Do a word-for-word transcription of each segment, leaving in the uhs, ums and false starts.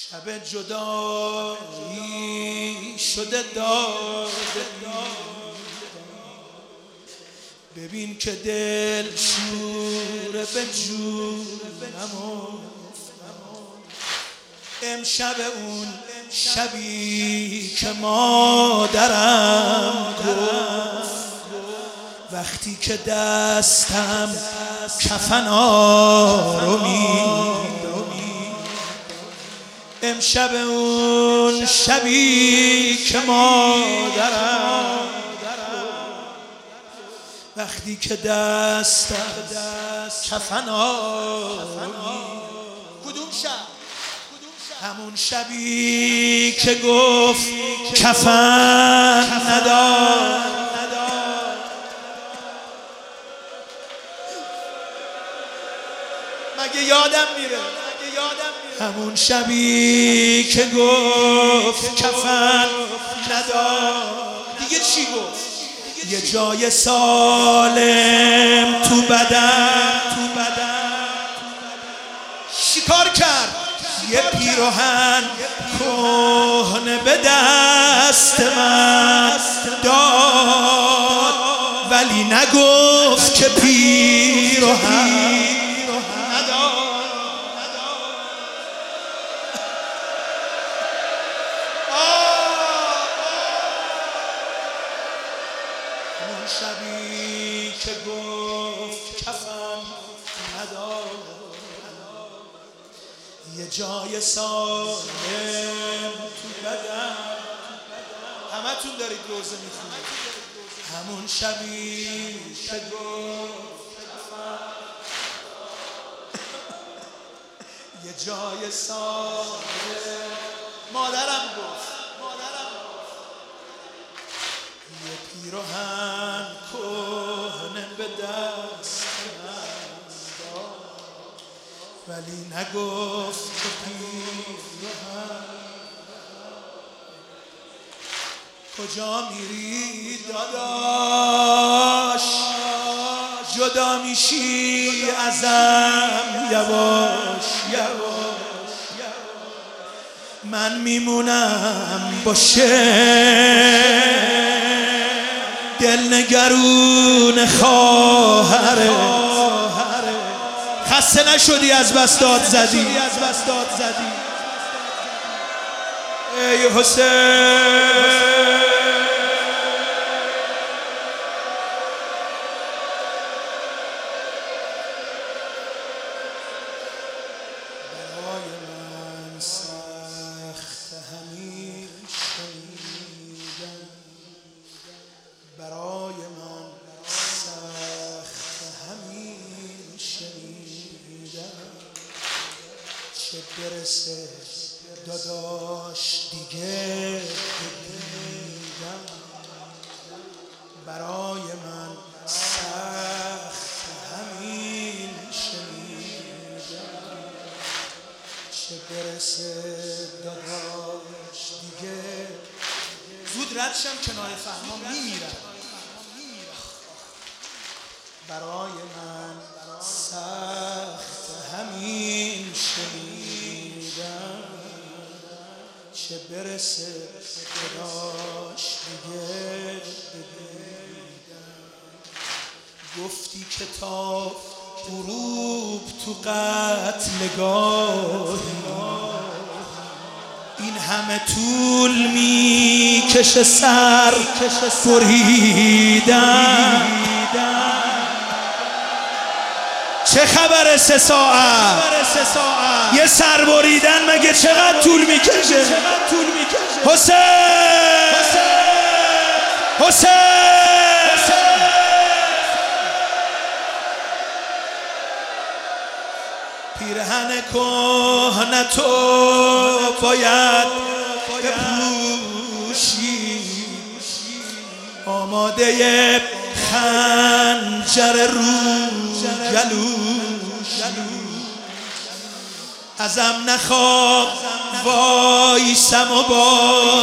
شب جدایی شده داده ببین که دل شوره به جونم امشب اون شبی که مادرم گفت وقتی که دستم کفن آرومی امشب اون شبی که مادرم وقتی که دستم کفن آرومی کدوم شب؟ همون شبی که گفت کفن ندار مگه یادم میره همون شبی که گفت کفن ندار دیگه چی گفت؟ یه جای سالم تو بدن تو بدن شکار کرد یه پیراهن کهنه به دست من داد ولی نگفت که پیراهن همون شبی که گفت کفن ندار یه جای سالم تو بدن همه تون دارید روزه میخونید همون شبی که گفت کفن یه جای سالم مادرم گفت یه پیراهن کهنه به دست من داد ولی نگفت که پیراهن کجا میری داداش جدا میشی ازم یواش یواش من میمونم باشه دلنگرون خواهره خسته نشدی از بس داد زدی ای حسین برای من سخت همین شنیدن برای من سخت همین شنیدن چه برسه داداش دیگه بدیدم برای من سخت همین شنیدن چه برسه داداش دیگه زود ردشم کنار فهمام میمیرم برای من سخت همین شنیدم چه برسه داداش دیگه بدیدم گفتی که تا غروب تو قتلگاهی این همه طول میکشه سر بریدن چه خبر سه ساعت یه سر بریدن مگه چقدر طول میکشه حسین حسین پیرهن کهنه تو باید بپوشی آماده خنجر رو جلوش ازم نخواه وایسم و با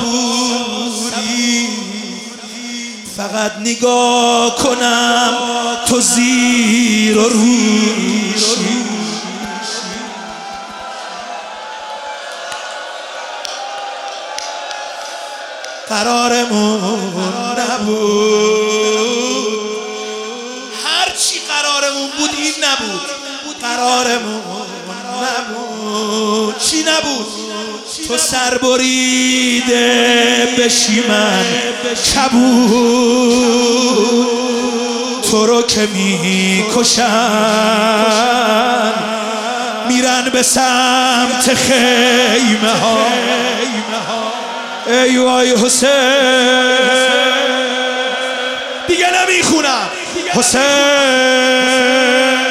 صبوری فقط نگاه کنم تو زیر و روشی قرارمون نبود، هر چی قرارمون بود این نبود. قرارمون نبود. چی نبود؟ تو سر بریده بشی من کبود، تو رو که میکشن میرن به سمت خیمه ها. ای وای حسین، دیگه نمیخونم. حسین